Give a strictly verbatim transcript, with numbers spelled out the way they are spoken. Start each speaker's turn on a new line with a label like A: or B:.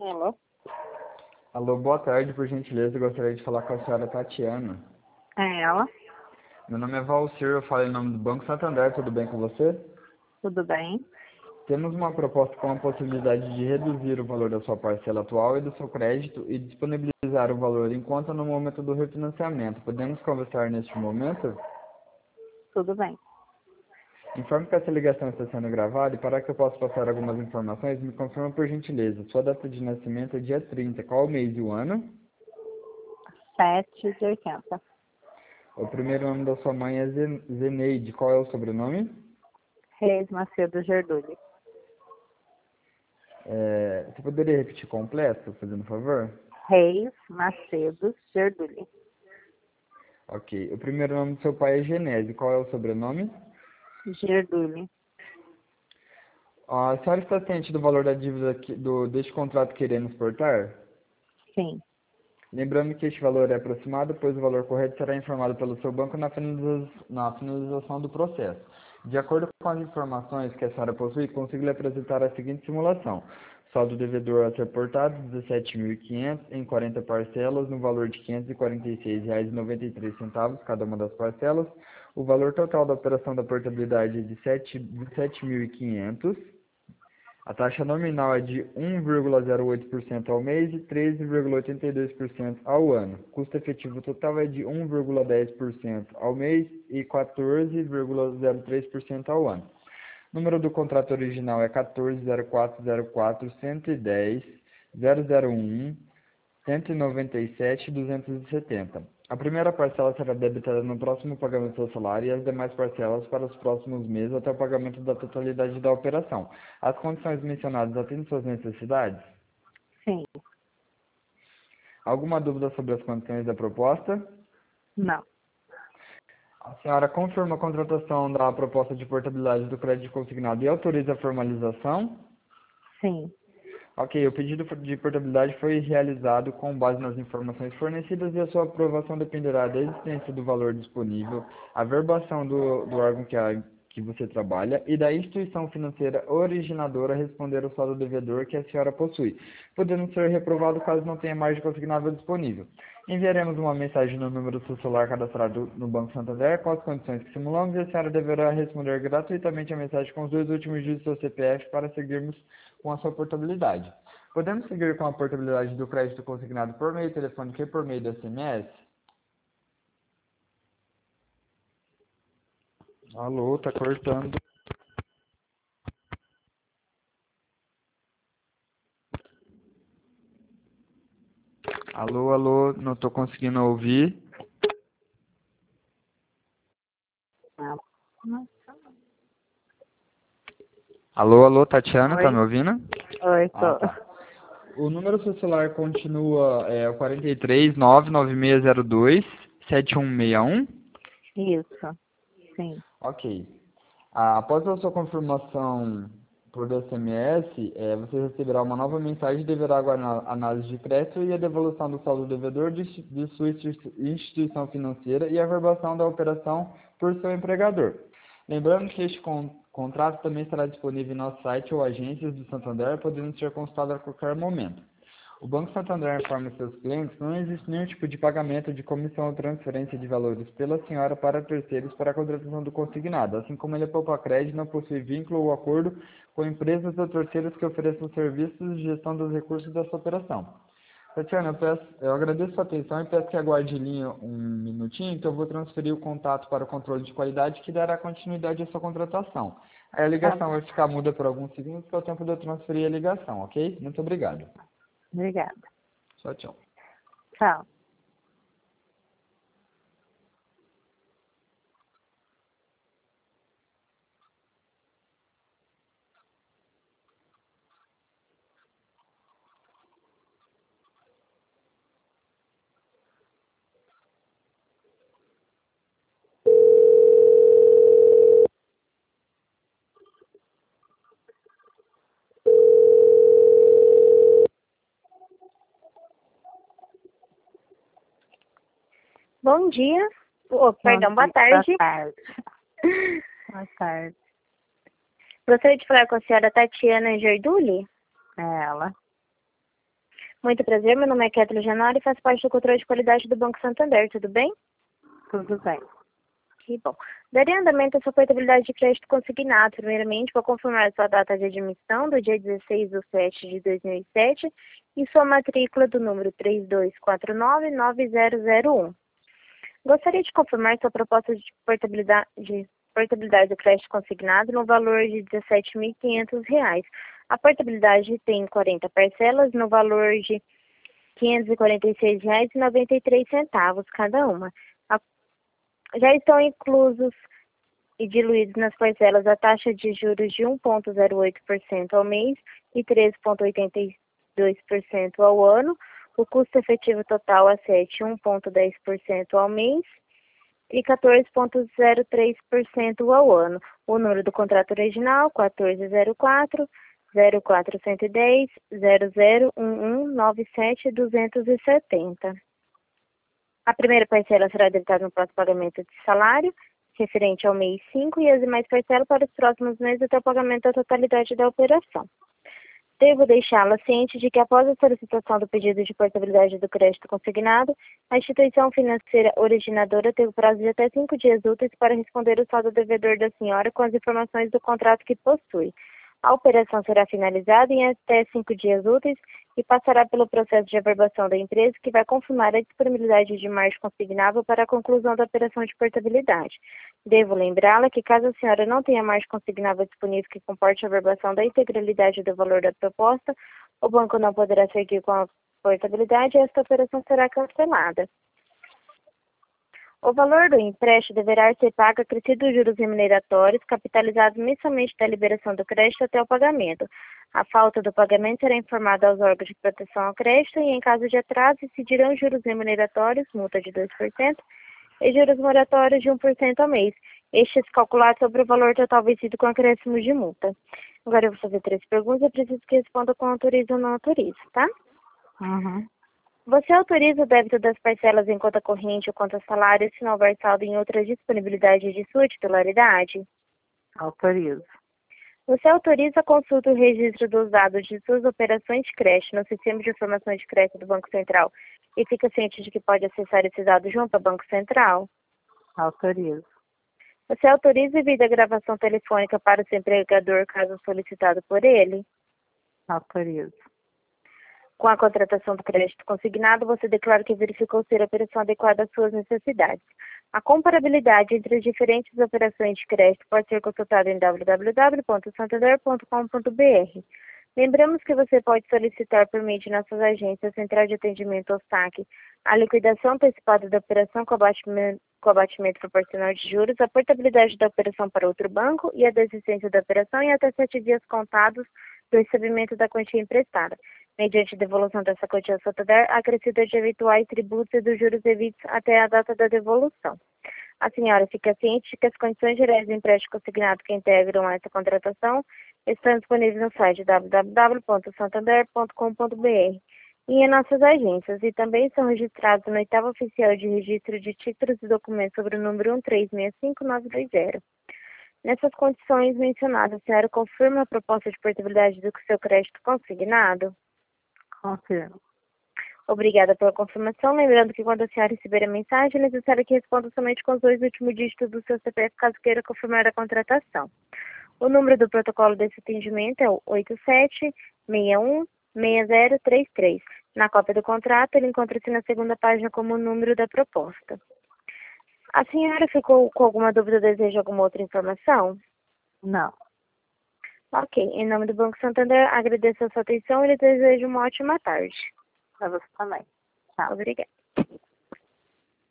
A: Alô?
B: Alô, boa tarde, por gentileza, eu gostaria de falar com a senhora Tatiana.
A: É ela?
B: Meu nome é Valcir, eu falo em nome do Banco Santander, tudo bem com você?
A: Tudo bem?
B: Temos uma proposta com a possibilidade de reduzir o valor da sua parcela atual e do seu crédito e disponibilizar o valor em conta no momento do refinanciamento. Podemos conversar neste momento?
A: Tudo bem.
B: Informe que essa ligação está sendo gravada e para que eu possa passar algumas informações, me confirma por gentileza. Sua data de nascimento é dia trinta, qual o mês e o ano?
A: Sete de oitenta.
B: O primeiro nome da sua mãe é Zen- Zeneide, qual é o sobrenome?
A: Reis Macedo Gerdulli.
B: É, você poderia repetir completo, fazendo um favor?
A: Reis Macedo Gerdulli.
B: Ok. O primeiro nome do seu pai é Genésio. Qual é o sobrenome?
A: Gerdulli.
B: A senhora está ciente do valor da dívida que- do, deste contrato que iremos exportar?
A: Sim.
B: Lembrando que este valor é aproximado, pois o valor correto será informado pelo seu banco na finaliza- na finalização do processo. De acordo com as informações que a senhora possui, consigo lhe apresentar a seguinte simulação. Saldo devedor a ser portado, dezessete mil e quinhentos em quarenta parcelas, no valor de quinhentos e quarenta e seis reais e noventa e três centavos cada uma das parcelas. O valor total da operação da portabilidade é de sete mil e quinhentos. A taxa nominal é de um vírgula zero oito por cento ao mês e treze vírgula oitenta e dois por cento ao ano. Custo efetivo total é de um vírgula dez por cento ao mês e quatorze vírgula zero três por cento ao ano. O número do contrato original é quatorze zero quatro zero quatro cento e dez zero zero um cento e noventa e sete duzentos e setenta. A primeira parcela será debitada no próximo pagamento do seu salário e as demais parcelas para os próximos meses até o pagamento da totalidade da operação. As condições mencionadas atendem suas necessidades?
A: Sim.
B: Alguma dúvida sobre as condições da proposta?
A: Não.
B: A senhora confirma a contratação da proposta de portabilidade do crédito consignado e autoriza a formalização?
A: Sim.
B: Ok, o pedido de portabilidade foi realizado com base nas informações fornecidas e a sua aprovação dependerá da existência do valor disponível, a verbação do, do órgão que, a, que você trabalha e da instituição financeira originadora responder ao saldo devedor que a senhora possui, podendo ser reprovado caso não tenha margem consignável disponível. Enviaremos uma mensagem no número do seu celular cadastrado no Banco Santander com as condições que simulamos e a senhora deverá responder gratuitamente a mensagem com os dois últimos dígitos do seu C P F para seguirmos com a sua portabilidade. Podemos seguir com a portabilidade do crédito consignado por meio telefônico e por meio do S M S? Alô, tá cortando. Alô, alô, não tô conseguindo ouvir.
A: Ah, não.
B: Alô, alô, Tatiana, tá me
A: Oi?
B: ouvindo?
A: Oi,
B: Ah,
A: tô.
B: tá. O número do seu celular continua é, o quarenta e três, nove nove seis zero dois, sete um seis um?
A: Isso. Sim.
B: Ok. Ah, após a sua confirmação por S M S, eh, você receberá uma nova mensagem e deverá aguardar a análise de crédito e a devolução do saldo devedor de, de sua institui- instituição financeira e a verbação da operação por seu empregador. Lembrando que este con- contrato também estará disponível em nosso site ou agências do Santander, podendo ser consultado a qualquer momento. O Banco Santander informa seus clientes que não existe nenhum tipo de pagamento de comissão ou transferência de valores pela senhora para terceiros para a contratação do consignado, assim como ele é poupa crédito, não possui vínculo ou acordo com empresas ou terceiros que ofereçam serviços de gestão dos recursos dessa operação. Tatiana, eu, peço, eu agradeço a sua atenção e peço que aguarde em linha um minutinho, que eu vou transferir o contato para o controle de qualidade que dará continuidade à sua contratação. Aí a
A: Tá
B: ligação
A: bom.
B: vai ficar muda por alguns segundos, que é o tempo de eu transferir a ligação, ok? Muito obrigado.
A: Obrigada.
B: Tchau, tchau.
A: Tchau.
C: Bom dia. Oh, perdão, boa
A: Bom dia.
C: tarde.
A: Boa tarde. Boa tarde.
C: Gostaria de falar com a senhora Tatiana Gerdulli.
A: É ela.
C: Muito prazer, meu nome é Kathleen Janari e faço parte do controle de qualidade do Banco Santander, tudo bem?
A: Tudo bem.
C: Que bom. Daria andamento à sua portabilidade de crédito consignado. Primeiramente, vou confirmar a sua data de admissão do dia dezesseis de sete de dois mil e sete e sua matrícula do número três dois quatro nove nove zero zero um. Gostaria de confirmar sua proposta de portabilidade, de portabilidade do crédito consignado no valor de dezessete mil e quinhentos reais. A portabilidade tem quarenta parcelas no valor de quinhentos e quarenta e seis reais e noventa e três centavos cada uma. A, já estão inclusos e diluídos nas parcelas a taxa de juros de um vírgula zero oito por cento ao mês e três vírgula oitenta e dois por cento ao ano. O custo efetivo total a sete, um vírgula dez por cento ao mês e quatorze vírgula zero três por cento ao ano. O número do contrato original, quatorze zero quatro, zero quatro um um zero, zero zero um um nove sete duzentos e setenta. A primeira parcela será debitada no próximo pagamento de salário, referente ao mês cinco, e as demais parcelas para os próximos meses até o pagamento da totalidade da operação. Devo deixá-la ciente de que, após a solicitação do pedido de portabilidade do crédito consignado, a instituição financeira originadora tem o prazo de até cinco dias úteis para responder o saldo devedor da senhora com as informações do contrato que possui. A operação será finalizada em até cinco dias úteis e passará pelo processo de averbação da empresa, que vai confirmar a disponibilidade de margem consignável para a conclusão da operação de portabilidade. Devo lembrá-la que, caso a senhora não tenha margem consignável disponível que comporte a averbação da integralidade do valor da proposta, o banco não poderá seguir com a portabilidade e esta operação será cancelada. O valor do empréstimo deverá ser pago acrescido dos juros remuneratórios, capitalizados mensalmente da liberação do crédito até o pagamento. A falta do pagamento será informada aos órgãos de proteção ao crédito e, em caso de atraso, incidirão juros remuneratórios, multa de dois por cento, e juros moratórios de um por cento ao mês, estes calculados sobre o valor total vencido com acréscimo de multa. Agora eu vou fazer três perguntas e preciso que responda com autoriza ou não autoriza, tá?
A: Uhum.
C: Você autoriza o débito das parcelas em conta corrente ou conta salário se não houver saldo em outra disponibilidade de sua titularidade?
A: Autorizo.
C: Você autoriza a consulta e o registro dos dados de suas operações de crédito no sistema de informações de crédito do Banco Central e fica ciente de que pode acessar esses dados junto ao Banco Central?
A: Autorizo.
C: Você autoriza a vida gravação telefônica para o seu empregador caso solicitado por ele?
A: Autorizo.
C: Com a contratação do crédito consignado, você declara que verificou ser a operação adequada às suas necessidades. A comparabilidade entre as diferentes operações de crédito pode ser consultada em w w w ponto santander ponto com ponto b r. Lembramos que você pode solicitar por meio de nossas agências Central de Atendimento ou S A C a liquidação antecipada da operação com abatimento, com abatimento proporcional de juros, a portabilidade da operação para outro banco e a desistência da operação em até sete dias contados do recebimento da quantia emprestada, mediante devolução dessa quantia ao Santander, acrescida de eventuais tributos e dos juros devidos até a data da devolução. A senhora fica ciente de que as condições gerais do empréstimo consignado que integram essa contratação estão disponíveis no site w w w ponto santander ponto com ponto b r e em nossas agências, e também são registrados no oitavo oficial de registro de títulos e documentos sobre o número um três seis cinco nove dois zero. Nessas condições mencionadas, a senhora confirma a proposta de portabilidade do seu crédito consignado?
A: Confirmo.
C: Obrigada pela confirmação. Lembrando que quando a senhora receber a mensagem, é necessário que responda somente com os dois últimos dígitos do seu C P F, caso queira confirmar a contratação. O número do protocolo desse atendimento é o oito sete seis um seis zero três três. Na cópia do contrato, ele encontra-se na segunda página como o número da proposta. A senhora ficou com alguma dúvida ou deseja alguma outra informação?
A: Não.
C: Ok. Em nome do Banco Santander, agradeço a sua atenção e lhe desejo uma ótima tarde.
A: Para você também. Tchau.
C: Obrigada.